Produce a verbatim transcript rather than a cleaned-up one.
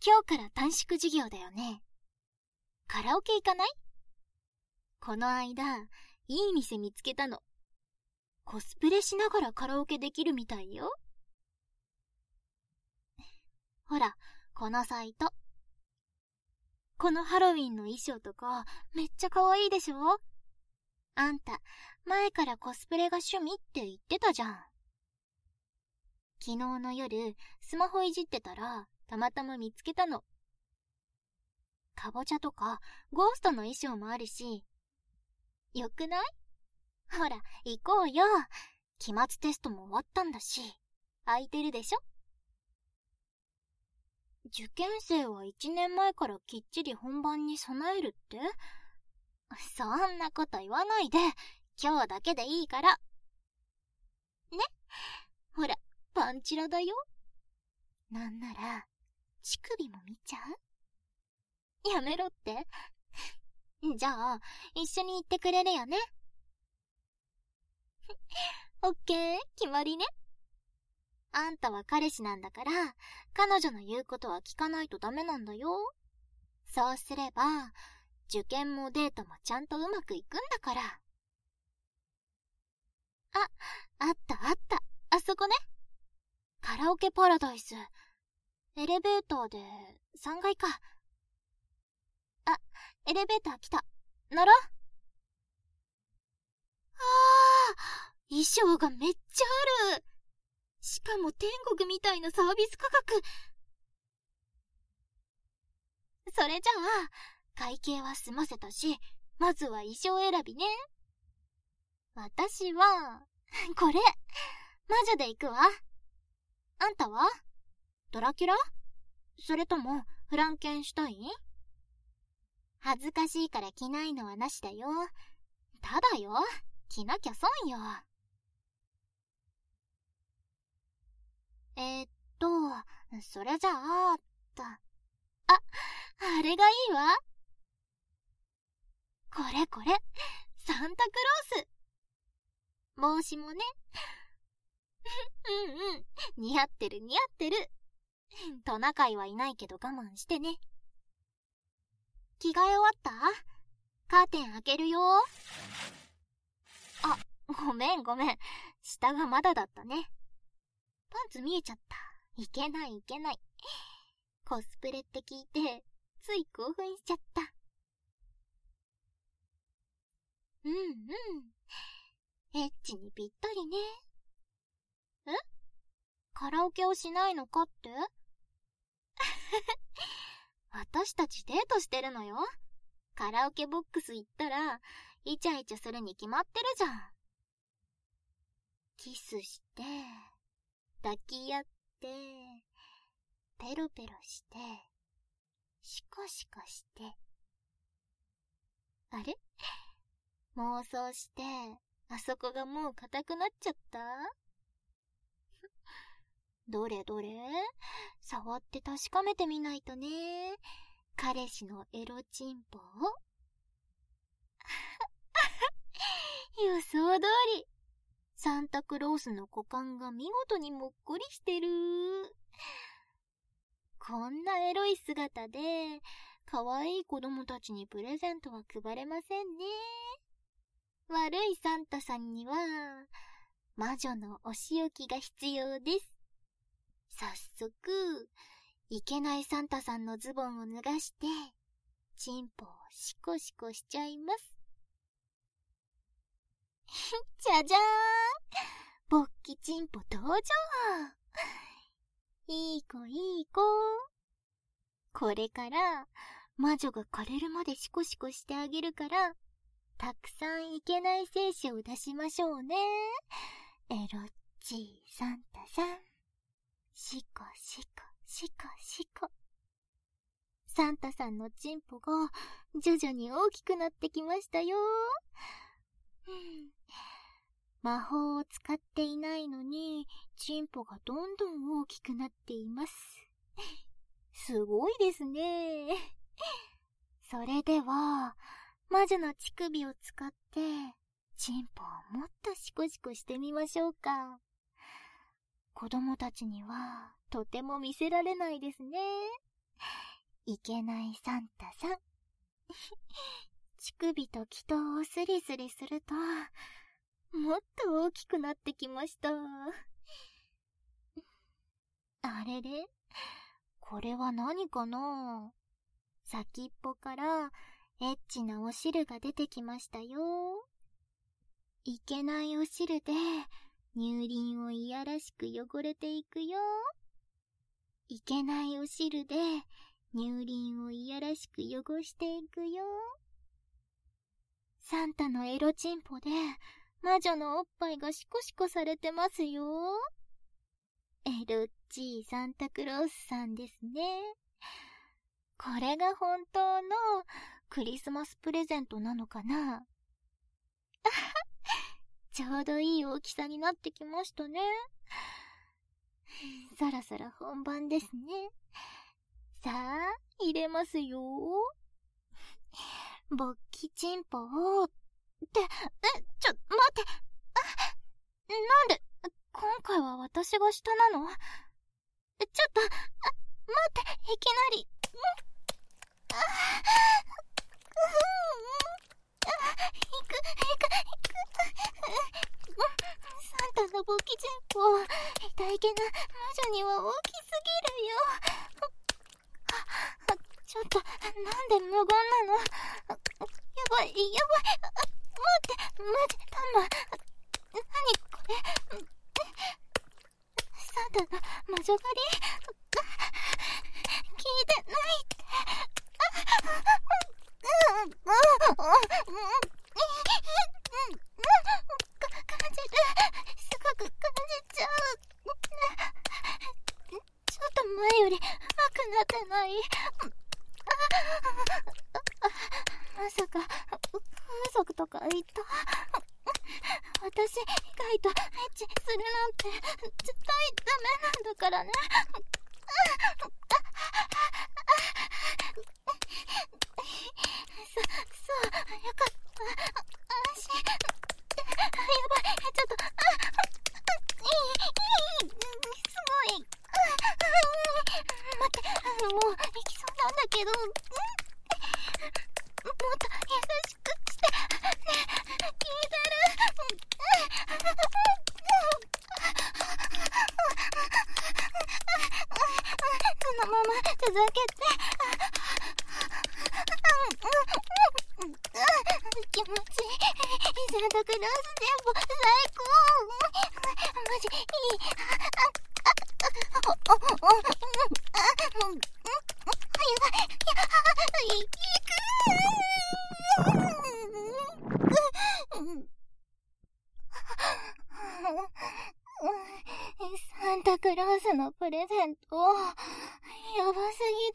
今日から短縮授業だよね。カラオケ行かない？この間、いい店見つけたの。コスプレしながらカラオケできるみたいよ。ほら、このサイト。このハロウィンの衣装とか、めっちゃ可愛いでしょ？あんた、前からコスプレが趣味って言ってたじゃん。昨日の夜、スマホいじってたら、たまたま見つけたの。かぼちゃとか、ゴーストの衣装もあるし。よくない？ほら、行こうよ。期末テストも終わったんだし、空いてるでしょ？受験生はいちねんまえからきっちり本番に備えるって？そんなこと言わないで、今日だけでいいから。ね？ほら、パンチラだよ。なんなら、乳首も見ちゃう？やめろって？じゃあ、一緒に行ってくれるよね？オッケー、決まりね。あんたは彼氏なんだから、彼女の言うことは聞かないとダメなんだよ。そうすれば、受験もデートもちゃんとうまくいくんだから。あ、あったあった。あそこね。カラオケパラダイス。エレベーターでさんがいか。あ、エレベーター来た。乗ろう。あー、衣装がめっちゃある。しかも天国みたいなサービス価格。それじゃあ、会計は済ませたし、まずは衣装選びね。私は、これ、魔女で行くわ。あんたは？ドラキュラ？それとも、フランケンシュタイン？恥ずかしいから着ないのはなしだよ。ただよ、着なきゃ損よ。えー、っと、それじゃあ、と。あ、あれがいいわ。これこれ、サンタクロース。帽子もね。うんうん、似合ってる似合ってる。トナカイはいないけど我慢してね。着替え終わった？カーテン開けるよ。あ、ごめんごめん。下がまだだったね。パンツ見えちゃった。いけないいけない。コスプレって聞いて、つい興奮しちゃった。うんうん。エッチにぴったりね。え？カラオケをしないのかって？私たちデートしてるのよ。カラオケボックス行ったら、イチャイチャするに決まってるじゃん。キスして、抱き合って、ペロペロして、シコシコして。あれ？妄想して、あそこがもう硬くなっちゃった？どれどれ？触って確かめてみないとね。彼氏のエロチンポを。予想通り。サンタクロースの股間が見事にもっこりしてる。こんなエロい姿で、可愛い子供たちにプレゼントは配れませんね。悪いサンタさんには、魔女のお仕置きが必要です。早速、いけないサンタさんのズボンを脱がして、チンポをシコシコしちゃいます。じゃじゃーん！勃起チンポ登場！いい子いい子。これから、魔女が枯れるまでシコシコしてあげるから、たくさんいけない精子を出しましょうね。エロッチーサンタさん。シコシコシコシコ。サンタさんのチンポが徐々に大きくなってきましたよ。魔法を使っていないのに、チンポがどんどん大きくなっています。すごいですね。それでは、魔女の乳首を使って、チンポをもっとシコシコしてみましょうか。子供たちには、とても見せられないですね。 いけないサンタさん。乳首と祈祷をスリスリすると、もっと大きくなってきました。あれれ？これは何かな？先っぽからエッチなお汁が出てきましたよ。いけないお汁で乳輪をいやらしく汚れていくよ。いけないお汁で乳輪をいやらしく汚していくよ。サンタのエロチンポで魔女のおっぱいがシコシコされてますよ。エロっちいサンタクロースさんですね。これが本当のクリスマスプレゼントなのかな？あはっ、ちょうどいい大きさになってきましたね。そろそろ本番ですね。さあ、入れますよ。勃起チンポを、って、え、ちょ、待って、あ、なんで、今回は私が下なの？ちょっと、あ、待って、いきなり、あ、あ、いく、いく、いく、サンタの勃起チンポ、痛いけな魔女には大きすぎるよ。あ、ちょっと、なんで無言なの？やばい、やばい、あ、待って、マジ、タンマ、なにこれ？サンタの魔女狩り？聞いてないって。感じる。すごく感じちゃう。ちょっと前より上手くなってない？まさか風俗とか行った？私以外とエッチするなんて絶対ダメなんだからね。そ、そう、よかった。安心。やばい、ちょっと、あ、いい、いい、すごい。待って、もう行きそうなんだけど、もっと優しくして、ね、聞いてる？そのまま続けて。気持ちいい。サンタクロース全部最高。マジいい。やばい。いく。サンタクロースのプレゼントやばすぎ